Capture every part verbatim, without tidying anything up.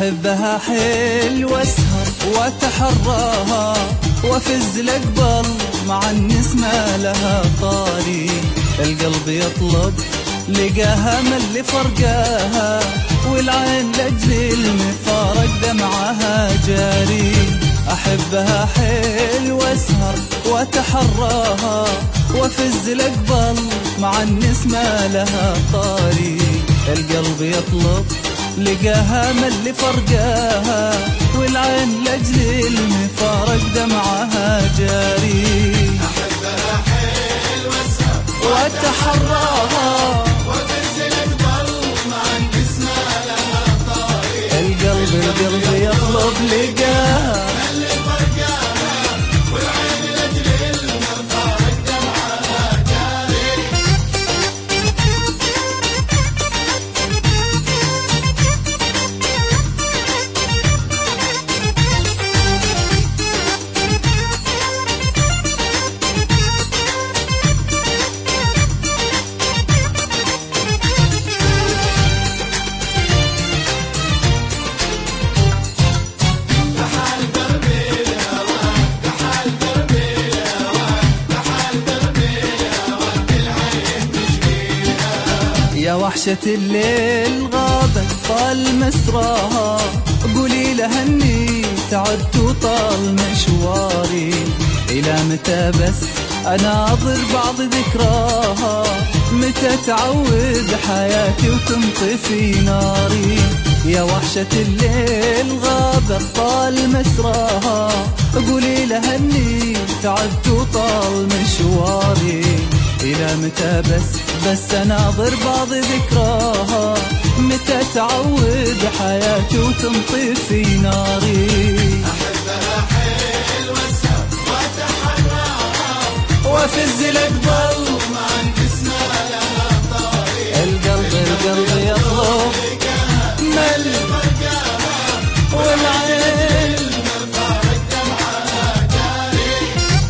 أحبها حيل واسهر واتحراها وافز الأقبل مع النسمة لها طاري. القلب يطلب لقاها من اللي فرقاها والعين لأجل المفارق دمعها جاري. أحبها حيل واسهر واتحراها وافز الأقبل مع النسمة لها طاري. القلب يطلب لقاها من اللي فرقاها والعين لأجل المفارق دمعها جاري. أحبها حيل واسهر واتحراها وافز الأقبل مع النسمة لها طاري. القلب القلب يطلب لقاها اللي فرقاها والعين لأجل المفارق دمعها جاري. يا وحشة الليل غابت طال مسراها قولي لها اني تعبت وطال مشواري. الى متى بس اناظر بعض ذكراها متى تعود حياتي وتنطفي ناري. يا وحشة الليل غابت طال مسراها قولي لها اني تعبت وطال مشواري. إلى متى بس بس أناظر بعض ذكراها متى تعود حياتي وتنطفي ناري. أحبها حيل واسهر واتحراها وافز الأقبل مع النسمة لها طاري. القلب القلب يطلب مل والعين المفارق دمعها جاري.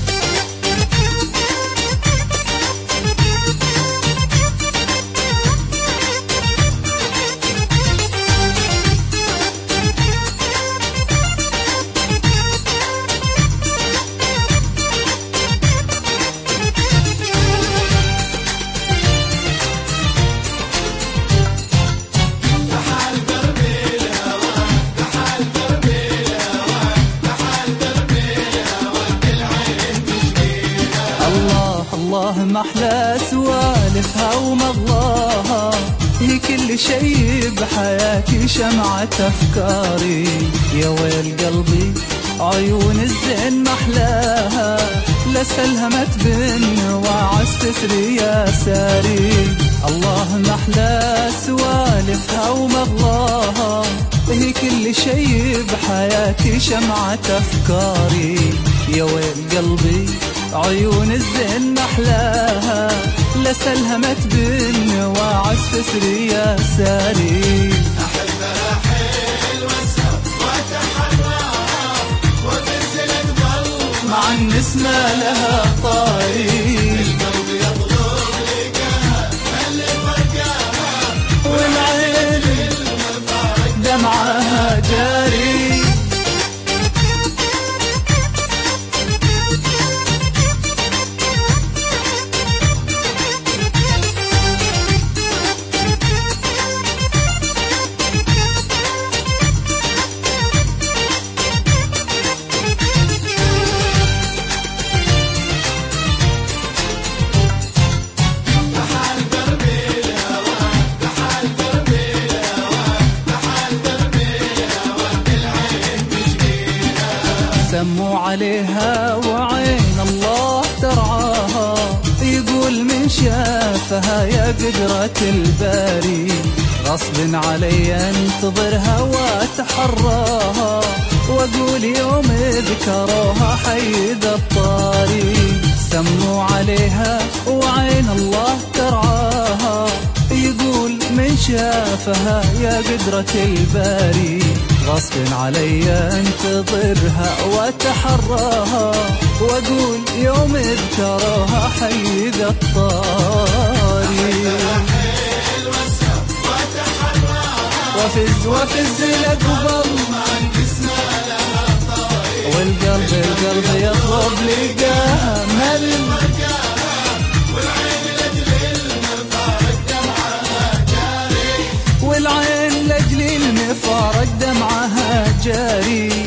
الله ما أحلى سوالفها ومغلاها هي كل شي بحياتي شمعة أفكاري. يا ويل قلبي عيون الزين ما أحلاها لسلها ما تبن وعز تسري يا ساري. الله ما أحلى سوالفها ومغلاها هي كل شي بحياتي شمعة أفكاري. يا ويل قلبي عيون الزين محلاها لسلها ما تبن وعز تسري يا ساري. أحبها حيل واسهر واتحراها وافز الأقبل مع النسمة لها طاري. القلب يطلب لقاها اللي فرقاها والعين المفارق دمعها جاري. سموا عليها وعين الله ترعاها يقول من شافها يا قدرة الباري. غصب علي انتظرها واتحراها واقول يوم ذكروها حي ذا الطاري. سموا عليها وعين الله ترعاها يقول من شافها يا قدرة الباري. غصب علي انتظرها واتحراها واقول يوم اذكرها حي ذا الطاري. وافز وافز الاقبل والقلب القلب يطلب لقاها مل والعين لاجل المفارق دمعها جاري